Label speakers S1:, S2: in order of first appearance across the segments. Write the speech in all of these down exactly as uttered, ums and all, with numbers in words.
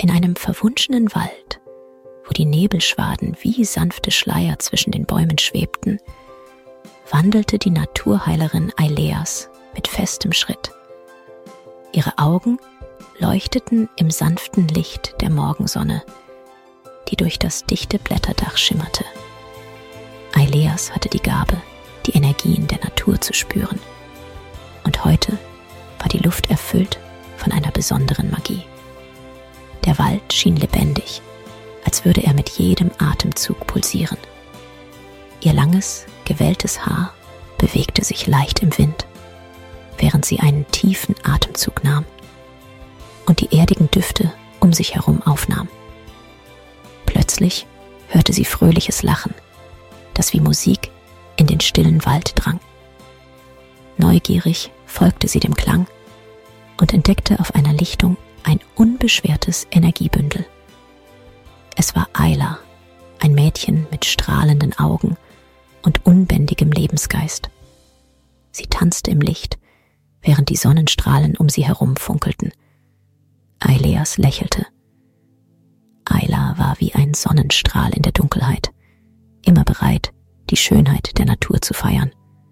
S1: In einem verwunschenen Wald, wo die Nebelschwaden wie sanfte Schleier zwischen den Bäumen schwebten, wandelte die Naturheilerin Eileas mit festem Schritt. Ihre Augen leuchteten im sanften Licht der Morgensonne, die durch das dichte Blätterdach schimmerte. Eileas hatte die Gabe, die Energien der Natur zu spüren. Und heute war die Luft erfüllt von einer besonderen Magie. Der Wald schien lebendig, als würde er mit jedem Atemzug pulsieren. Ihr langes, gewelltes Haar bewegte sich leicht im Wind, während sie einen tiefen Atemzug nahm und die erdigen Düfte um sich herum aufnahm. Plötzlich hörte sie fröhliches Lachen, das wie Musik in den stillen Wald drang. Neugierig folgte sie dem Klang und entdeckte auf einer Lichtung ein unbeschwertes Energiebündel. Es war Ayla, ein Mädchen mit strahlenden Augen und unbändigem Lebensgeist. Sie tanzte im Licht, während die Sonnenstrahlen um sie herum funkelten. Eileas lächelte. Ayla war wie ein Sonnenstrahl in der Dunkelheit, immer bereit, die Schönheit der Natur zu feiern.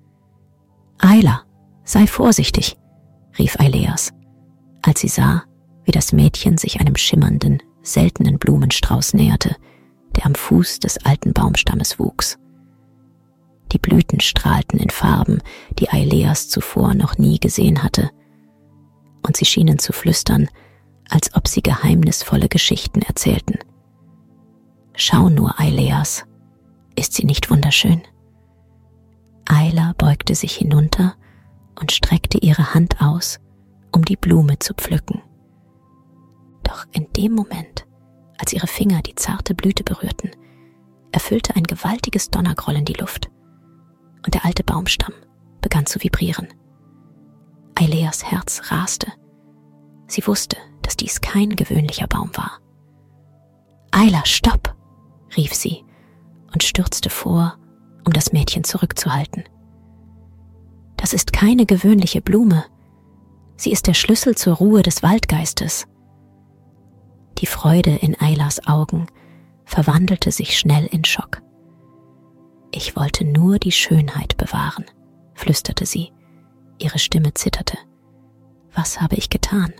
S1: »Ayla, sei vorsichtig«, rief Eileas, als sie sah, wie das Mädchen sich einem schimmernden, seltenen Blumenstrauß näherte, der am Fuß des alten Baumstammes wuchs. Die Blüten strahlten in Farben, die Eileas zuvor noch nie gesehen hatte, und sie schienen zu flüstern, als ob sie geheimnisvolle Geschichten erzählten. »Schau nur, Eileas, ist sie nicht wunderschön?« Ayla beugte sich hinunter und streckte ihre Hand aus, um die Blume zu pflücken. Doch in dem Moment, als ihre Finger die zarte Blüte berührten, erfüllte ein gewaltiges Donnergrollen die Luft, und der alte Baumstamm begann zu vibrieren. Eileas Herz raste. Sie wusste, dass dies kein gewöhnlicher Baum war. »Ayla, stopp«, rief sie und stürzte vor, um das Mädchen zurückzuhalten. »Das ist keine gewöhnliche Blume. Sie ist der Schlüssel zur Ruhe des Waldgeistes.« Die Freude in Aylas Augen verwandelte sich schnell in Schock. »Ich wollte nur die Schönheit bewahren«, flüsterte sie. Ihre Stimme zitterte. »Was habe ich getan?«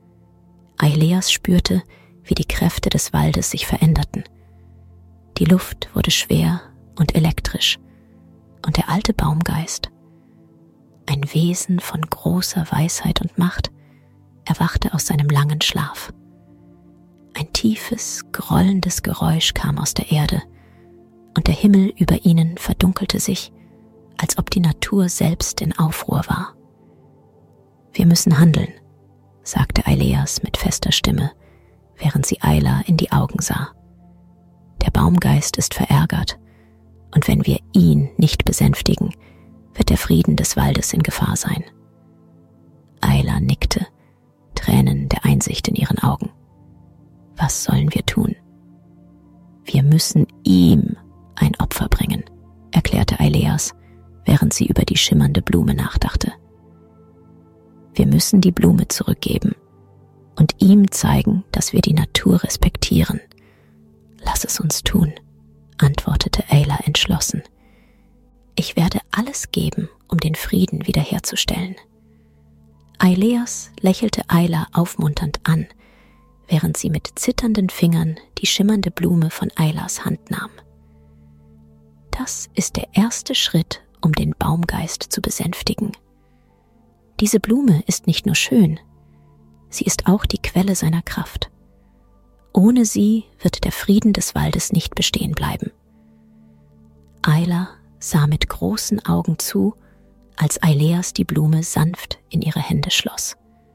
S1: Eileas spürte, wie die Kräfte des Waldes sich veränderten. Die Luft wurde schwer und elektrisch, und der alte Baumgeist, ein Wesen von großer Weisheit und Macht, erwachte aus seinem langen Schlaf. Ein tiefes, grollendes Geräusch kam aus der Erde, und der Himmel über ihnen verdunkelte sich, als ob die Natur selbst in Aufruhr war. »Wir müssen handeln«, sagte Eileas mit fester Stimme, während sie Ayla in die Augen sah. »Der Baumgeist ist verärgert, und wenn wir ihn nicht besänftigen, wird der Frieden des Waldes in Gefahr sein.« Ayla nickte, Tränen der Einsicht in ihren Augen. »Was sollen wir tun?« »Wir müssen ihm ein Opfer bringen«, erklärte Eileas, während sie über die schimmernde Blume nachdachte. »Wir müssen die Blume zurückgeben und ihm zeigen, dass wir die Natur respektieren. Lass es uns tun«, antwortete Ayla entschlossen. »Ich werde alles geben, um den Frieden wiederherzustellen.« Eileas lächelte Ayla aufmunternd an, während sie mit zitternden Fingern die schimmernde Blume von Aylas Hand nahm. »Das ist der erste Schritt, um den Baumgeist zu besänftigen. Diese Blume ist nicht nur schön, sie ist auch die Quelle seiner Kraft. Ohne sie wird der Frieden des Waldes nicht bestehen bleiben.« Ayla sah mit großen Augen zu, als Eileas die Blume sanft in ihre Hände schloss.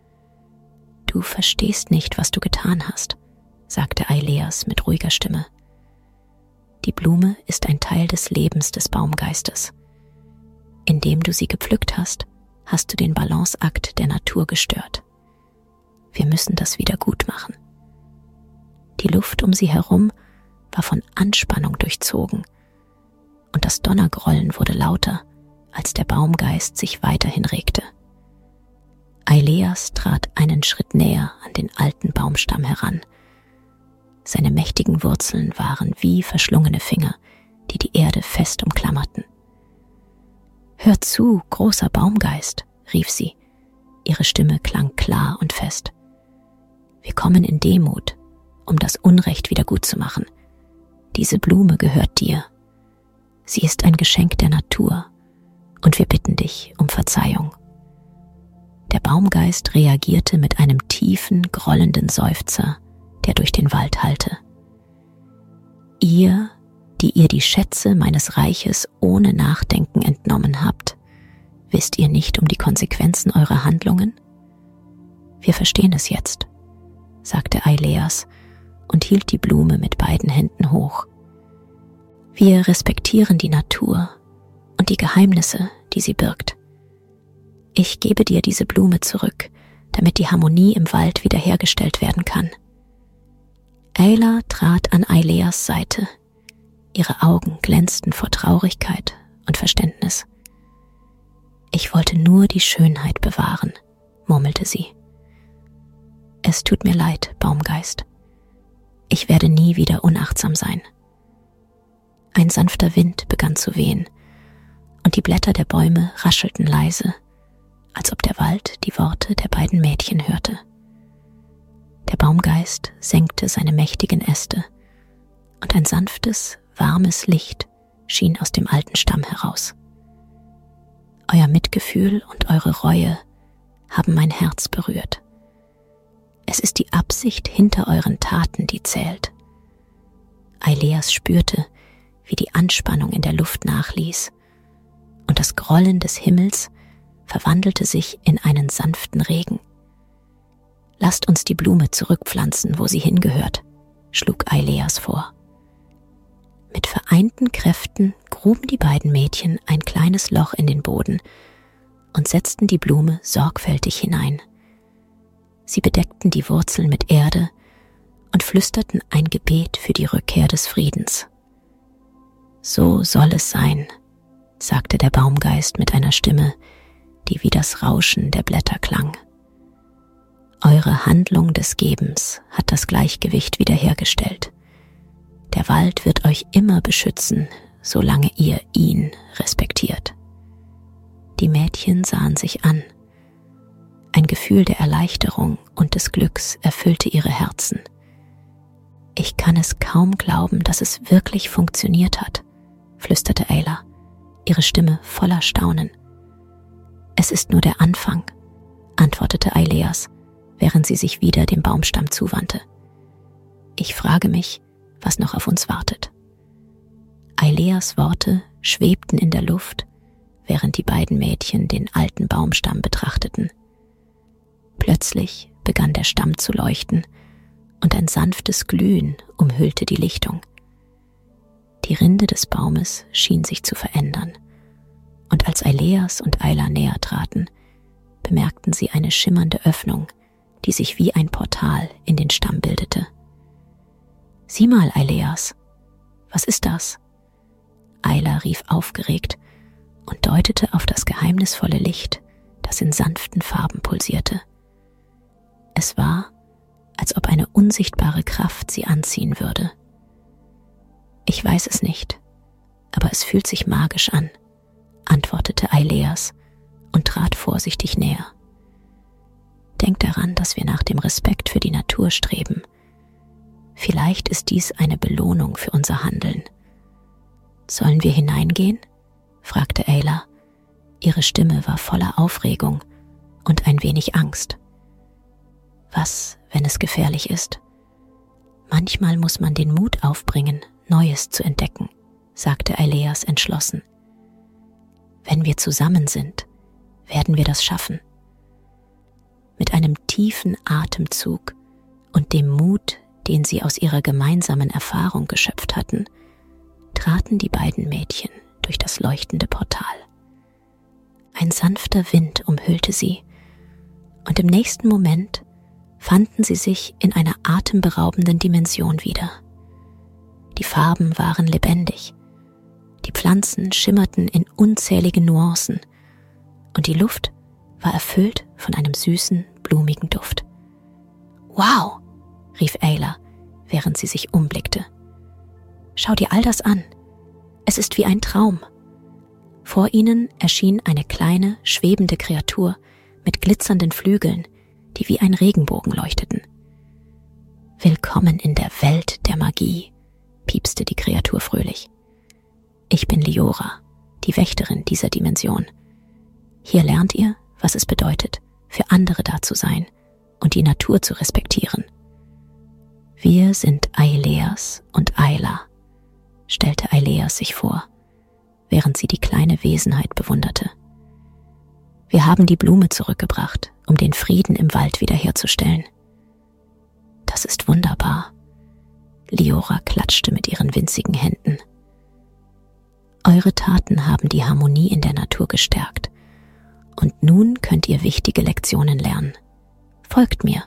S1: »Du verstehst nicht, was du getan hast«, sagte Eileas mit ruhiger Stimme. »Die Blume ist ein Teil des Lebens des Baumgeistes. Indem du sie gepflückt hast, hast du den Balanceakt der Natur gestört. Wir müssen das wieder gut machen.« Die Luft um sie herum war von Anspannung durchzogen, und das Donnergrollen wurde lauter, als der Baumgeist sich weiterhin regte. Eileas trat einen Schritt näher an den alten Baumstamm heran Seine mächtigen Wurzeln waren wie verschlungene Finger, die die Erde fest umklammerten. »Hör zu, großer Baumgeist«, rief sie. Ihre Stimme klang klar und fest. »Wir kommen in Demut, um das Unrecht wiedergutzumachen. Diese Blume gehört dir. Sie ist ein Geschenk der Natur, und wir bitten dich um Verzeihung.« Der Baumgeist reagierte mit einem tiefen, grollenden Seufzer, der durch den Wald hallte. »Ihr, die ihr die Schätze meines Reiches ohne Nachdenken entnommen habt, wisst ihr nicht um die Konsequenzen eurer Handlungen? Wir verstehen es jetzt«, sagte Aeneas und hielt die Blume mit beiden Händen hoch. »Wir respektieren die Natur und die Geheimnisse, die sie birgt. Ich gebe dir diese Blume zurück, damit die Harmonie im Wald wiederhergestellt werden kann.« Ayla trat an Aeneas Seite. Ihre Augen glänzten vor Traurigkeit und Verständnis. »Ich wollte nur die Schönheit bewahren«, murmelte sie. »Es tut mir leid, Baumgeist. Ich werde nie wieder unachtsam sein.« Ein sanfter Wind begann zu wehen, und die Blätter der Bäume raschelten leise, als ob der Wald die Worte der beiden Mädchen hörte. Der Baumgeist senkte seine mächtigen Äste, und ein sanftes, warmes Licht schien aus dem alten Stamm heraus. Euer Mitgefühl und eure Reue haben mein Herz berührt. Es ist die Absicht hinter euren Taten, die zählt. Aeneas spürte, wie die Anspannung in der Luft nachließ, und das Grollen des Himmels verwandelte sich in einen sanften Regen. »Lasst uns die Blume zurückpflanzen, wo sie hingehört«, schlug Aeneas vor. Mit vereinten Kräften gruben die beiden Mädchen ein kleines Loch in den Boden und setzten die Blume sorgfältig hinein. Sie bedeckten die Wurzeln mit Erde und flüsterten ein Gebet für die Rückkehr des Friedens. »So soll es sein«, sagte der Baumgeist mit einer Stimme, die wie das Rauschen der Blätter klang. »Eure Handlung des Gebens hat das Gleichgewicht wiederhergestellt. Der Wald wird euch immer beschützen, solange ihr ihn respektiert.« Die Mädchen sahen sich an. Ein Gefühl der Erleichterung und des Glücks erfüllte ihre Herzen. »Ich kann es kaum glauben, dass es wirklich funktioniert hat«, flüsterte Ayla, ihre Stimme voller Staunen. »Es ist nur der Anfang«, antwortete Aeneas, während sie sich wieder dem Baumstamm zuwandte. »Ich frage mich, was noch auf uns wartet.« Aeneas Worte schwebten in der Luft, während die beiden Mädchen den alten Baumstamm betrachteten. Plötzlich begann der Stamm zu leuchten, und ein sanftes Glühen umhüllte die Lichtung. Die Rinde des Baumes schien sich zu verändern, und als Aeneas und Ayla näher traten, bemerkten sie eine schimmernde Öffnung, die sich wie ein Portal in den Stamm bildete. »Sieh mal, Aeneas, was ist das?« Ayla rief aufgeregt und deutete auf das geheimnisvolle Licht, das in sanften Farben pulsierte. Es war, als ob eine unsichtbare Kraft sie anziehen würde. »Ich weiß es nicht, aber es fühlt sich magisch an«, antwortete Aeneas und trat vorsichtig näher. »Denk daran, dass wir nach dem Respekt für die Natur streben. Vielleicht ist dies eine Belohnung für unser Handeln.« »Sollen wir hineingehen?«, fragte Ayla. Ihre Stimme war voller Aufregung und ein wenig Angst. »Was, wenn es gefährlich ist? Manchmal muss man den Mut aufbringen, Neues zu entdecken«, sagte Aeneas entschlossen. »Wenn wir zusammen sind, werden wir das schaffen.« Mit einem tiefen Atemzug und dem Mut, den sie aus ihrer gemeinsamen Erfahrung geschöpft hatten, traten die beiden Mädchen durch das leuchtende Portal. Ein sanfter Wind umhüllte sie, und im nächsten Moment fanden sie sich in einer atemberaubenden Dimension wieder. Die Farben waren lebendig, die Pflanzen schimmerten in unzähligen Nuancen, und die Luft war erfüllt von einem süßen, blumigen Duft. »Wow«, rief Ayla, während sie sich umblickte. »Schau dir all das an. Es ist wie ein Traum.« Vor ihnen erschien eine kleine, schwebende Kreatur mit glitzernden Flügeln, die wie ein Regenbogen leuchteten. »Willkommen in der Welt der Magie«, piepste die Kreatur fröhlich. »Ich bin Liora, die Wächterin dieser Dimension. Hier lernt ihr, was es bedeutet, für andere da zu sein und die Natur zu respektieren. Wir sind Aileas und Ayla«, stellte Aileas sich vor, während sie die kleine Wesenheit bewunderte. »Wir haben die Blume zurückgebracht, um den Frieden im Wald wiederherzustellen.« »Das ist wunderbar.« Liora klatschte mit ihren winzigen Händen. »Eure Taten haben die Harmonie in der Natur gestärkt. Und nun könnt ihr wichtige Lektionen lernen. Folgt mir.«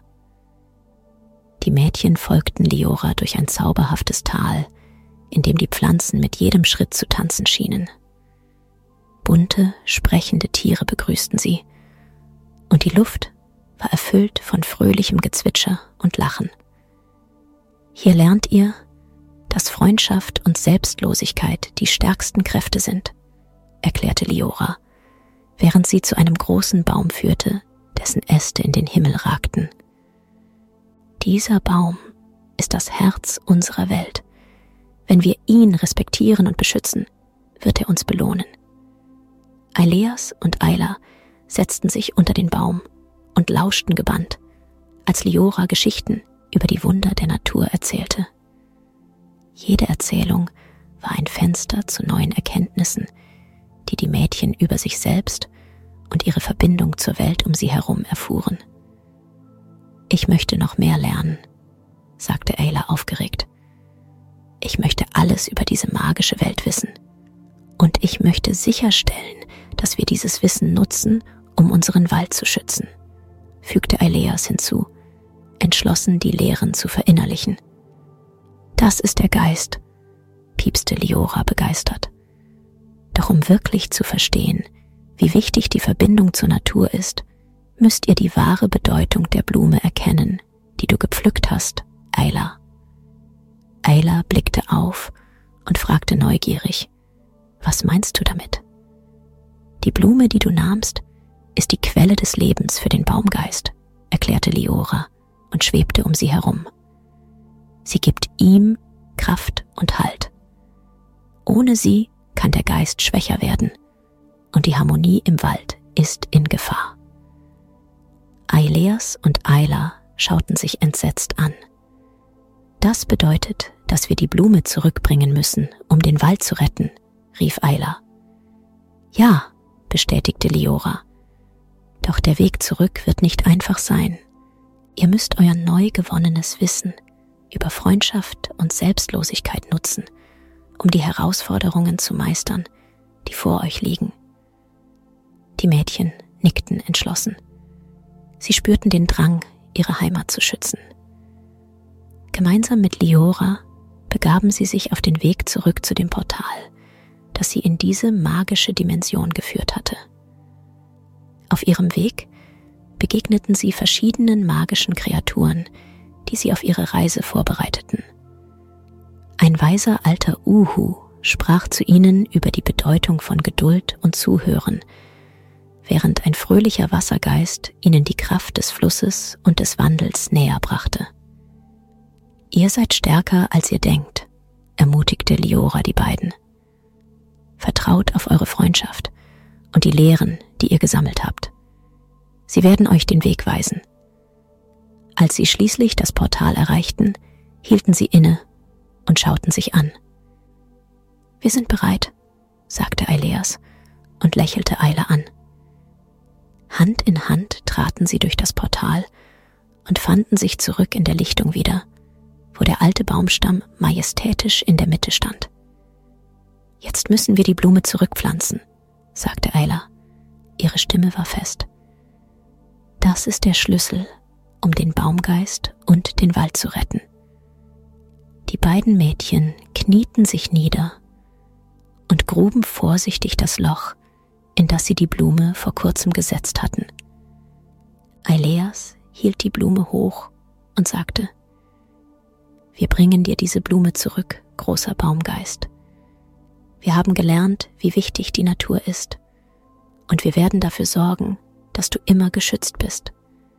S1: Die Mädchen folgten Liora durch ein zauberhaftes Tal, in dem die Pflanzen mit jedem Schritt zu tanzen schienen. Bunte, sprechende Tiere begrüßten sie, und die Luft war erfüllt von fröhlichem Gezwitscher und Lachen. Hier lernt ihr, dass Freundschaft und Selbstlosigkeit die stärksten Kräfte sind, erklärte Liora, während sie zu einem großen Baum führte, dessen Äste in den Himmel ragten. Dieser Baum ist das Herz unserer Welt. Wenn wir ihn respektieren und beschützen, wird er uns belohnen. Aileas und Ayla setzten sich unter den Baum und lauschten gebannt, als Liora Geschichten über die Wunder der Natur erzählte. Jede Erzählung war ein Fenster zu neuen Erkenntnissen, die die Mädchen über sich selbst und ihre Verbindung zur Welt um sie herum erfuhren. »Ich möchte noch mehr lernen«, sagte Ayla aufgeregt. »Ich möchte alles über diese magische Welt wissen. Und ich möchte sicherstellen, dass wir dieses Wissen nutzen, um unseren Wald zu schützen«, fügte Aileas hinzu, entschlossen, die Lehren zu verinnerlichen. »Das ist der Geist«, piepste Liora begeistert. »Doch um wirklich zu verstehen, wie wichtig die Verbindung zur Natur ist, müsst ihr die wahre Bedeutung der Blume erkennen, die du gepflückt hast, Ayla.« Ayla blickte auf und fragte neugierig: »Was meinst du damit?« »Die Blume, die du nahmst, ist die Quelle des Lebens für den Baumgeist«, erklärte Liora und schwebte um sie herum. »Sie gibt ihm Kraft und Halt. Ohne sie kann der Geist schwächer werden und die Harmonie im Wald ist in Gefahr.« Aileas und Ayla schauten sich entsetzt an. »Das bedeutet, dass wir die Blume zurückbringen müssen, um den Wald zu retten«, rief Ayla. »Ja«, bestätigte Liora. »Doch der Weg zurück wird nicht einfach sein. Ihr müsst euer neu gewonnenes Wissen über Freundschaft und Selbstlosigkeit nutzen, um die Herausforderungen zu meistern, die vor euch liegen.« Die Mädchen nickten entschlossen. Sie spürten den Drang, ihre Heimat zu schützen. Gemeinsam mit Liora begaben sie sich auf den Weg zurück zu dem Portal, das sie in diese magische Dimension geführt hatte. Auf ihrem Weg begegneten sie verschiedenen magischen Kreaturen, die sie auf ihre Reise vorbereiteten. Ein weiser alter Uhu sprach zu ihnen über die Bedeutung von Geduld und Zuhören, während ein fröhlicher Wassergeist ihnen die Kraft des Flusses und des Wandels näher brachte. »Ihr seid stärker, als ihr denkt«, ermutigte Liora die beiden. »Vertraut auf eure Freundschaft und die Lehren, die ihr gesammelt habt. Sie werden euch den Weg weisen.« Als sie schließlich das Portal erreichten, hielten sie inne und schauten sich an. »Wir sind bereit«, sagte Aileas und lächelte Ayla an. Hand in Hand traten sie durch das Portal und fanden sich zurück in der Lichtung wieder, wo der alte Baumstamm majestätisch in der Mitte stand. »Jetzt müssen wir die Blume zurückpflanzen«, sagte Ayla. Ihre Stimme war fest. »Das ist der Schlüssel, um den Baumgeist und den Wald zu retten.« Die beiden Mädchen knieten sich nieder und gruben vorsichtig das Loch, in das sie die Blume vor kurzem gesetzt hatten. Aileas hielt die Blume hoch und sagte: Wir bringen dir diese Blume zurück, großer Baumgeist. Wir haben gelernt, wie wichtig die Natur ist, und wir werden dafür sorgen, dass du immer geschützt bist.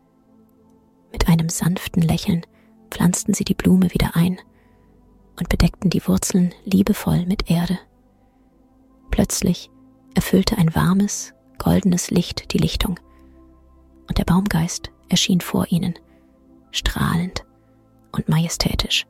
S1: Mit einem sanften Lächeln pflanzten sie die Blume wieder ein und bedeckten die Wurzeln liebevoll mit Erde. Plötzlich erfüllte ein warmes, goldenes Licht die Lichtung, und der Baumgeist erschien vor ihnen, strahlend und majestätisch.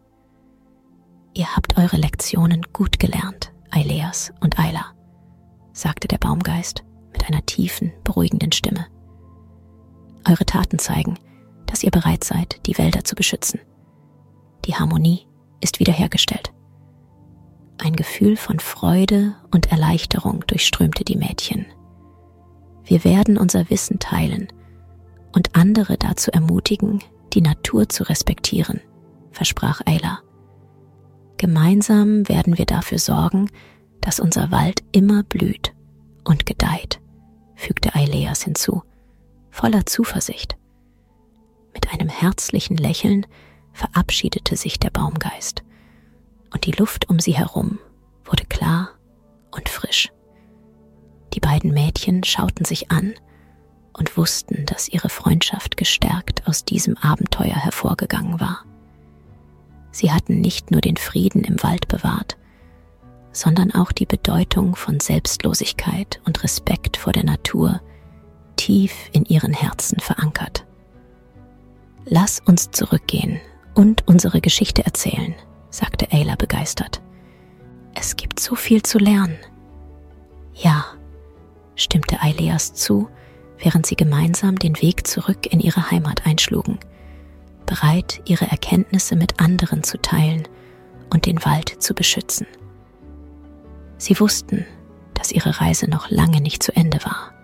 S1: Ihr habt eure Lektionen gut gelernt, Aileas und Ayla, sagte der Baumgeist mit einer tiefen, beruhigenden Stimme. Eure Taten zeigen, dass ihr bereit seid, die Wälder zu beschützen. Die Harmonie ist wiederhergestellt. Ein Gefühl von Freude und Erleichterung durchströmte die Mädchen. Wir werden unser Wissen teilen und andere dazu ermutigen, die Natur zu respektieren, versprach Ayla. Gemeinsam werden wir dafür sorgen, dass unser Wald immer blüht und gedeiht, fügte Aileas hinzu, voller Zuversicht. Mit einem herzlichen Lächeln verabschiedete sich der Baumgeist, und die Luft um sie herum wurde klar und frisch. Die beiden Mädchen schauten sich an und wussten, dass ihre Freundschaft gestärkt aus diesem Abenteuer hervorgegangen war. Sie hatten nicht nur den Frieden im Wald bewahrt, sondern auch die Bedeutung von Selbstlosigkeit und Respekt vor der Natur tief in ihren Herzen verankert. Lass uns zurückgehen und unsere Geschichte erzählen, sagte Ayla begeistert. Es gibt so viel zu lernen. Ja, stimmte Aileas zu, während sie gemeinsam den Weg zurück in ihre Heimat einschlugen, bereit, ihre Erkenntnisse mit anderen zu teilen und den Wald zu beschützen. Sie wussten, dass ihre Reise noch lange nicht zu Ende war.